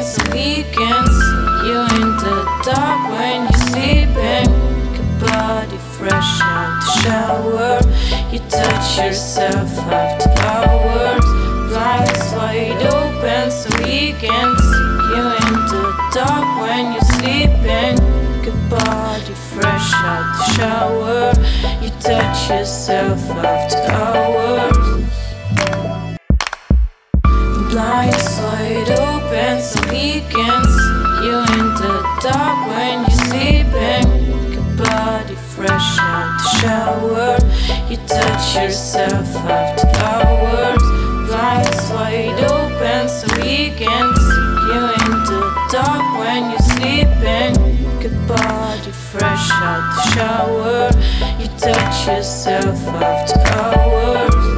so we can see you in the dark when you're sleeping. Good body fresh out the shower. You touch yourself after hours. Eyes wide open so we can see you in the dark when you're sleeping. Good body fresh out the shower. You touch yourself after hours. Eyes wide open so we can see you in the dark when you're sleeping. Good body fresh out the shower. You touch yourself after hours. Eyes wide open so we can see you in the dark when you're sleeping. Good body fresh out the shower. You touch yourself after hours.